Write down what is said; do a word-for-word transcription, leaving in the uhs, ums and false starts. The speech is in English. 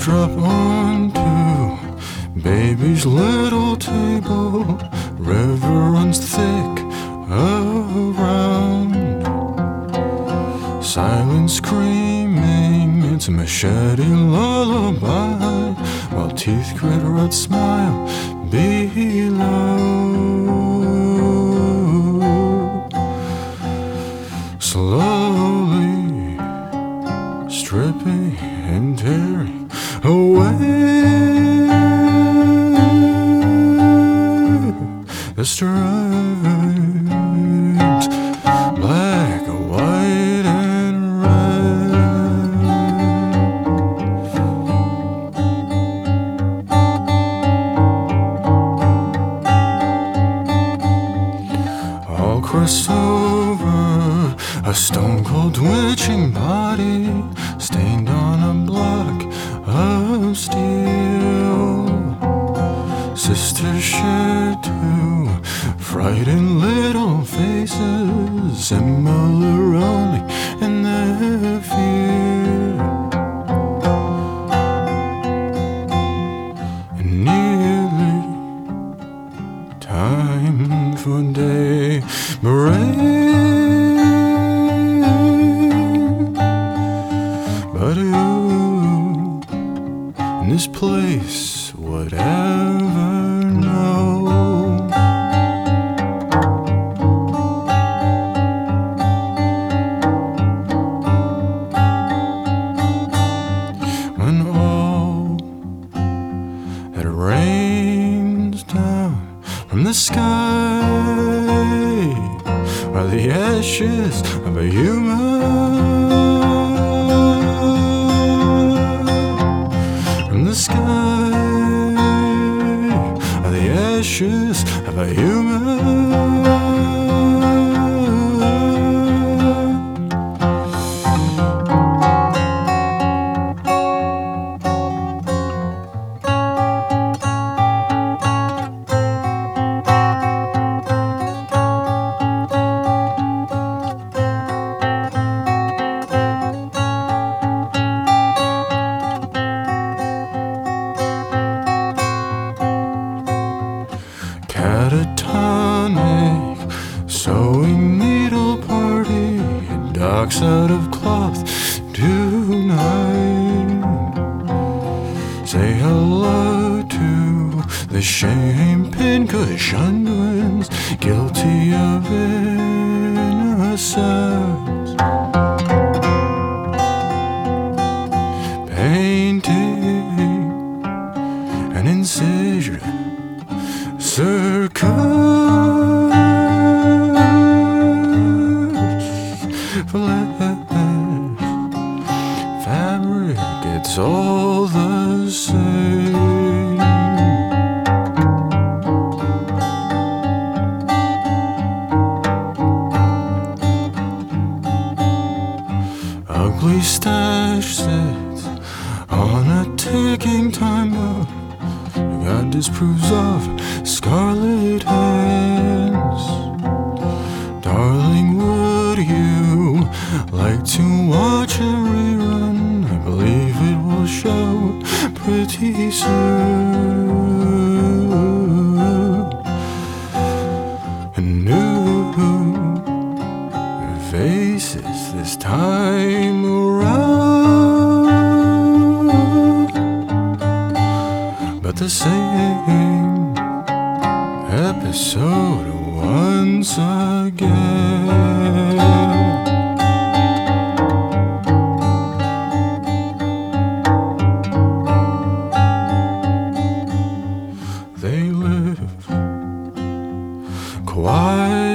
drop onto baby's little table. River runs thick around. Silent screaming, it's a machete lullaby, while teeth grit a red smile below. Slowly stripping and tearing away the stripes, black, white, and red. All crossed over a stone-cold witching body, stained on a block of steel. Sisters shared two frightened little faces, similar only in their fear. And nearly time for daybreak. But who in this place would ever know? When all that rains down from the sky are the ashes of a human. The sky are the ashes of a human. Catatonic sewing needle party, dogs out of cloth tonight. Say hello to the shame pin-cushioned winds, guilty of innocence. Painting an incision, circus flesh, fabric, it's all the same. Ugly stash sits on a ticking time bomb. God disproves of scarlet hands. Darling, would you like to watch a rerun? I believe it will show pretty soon. And new faces this time around, but the same episode once again. They live quiet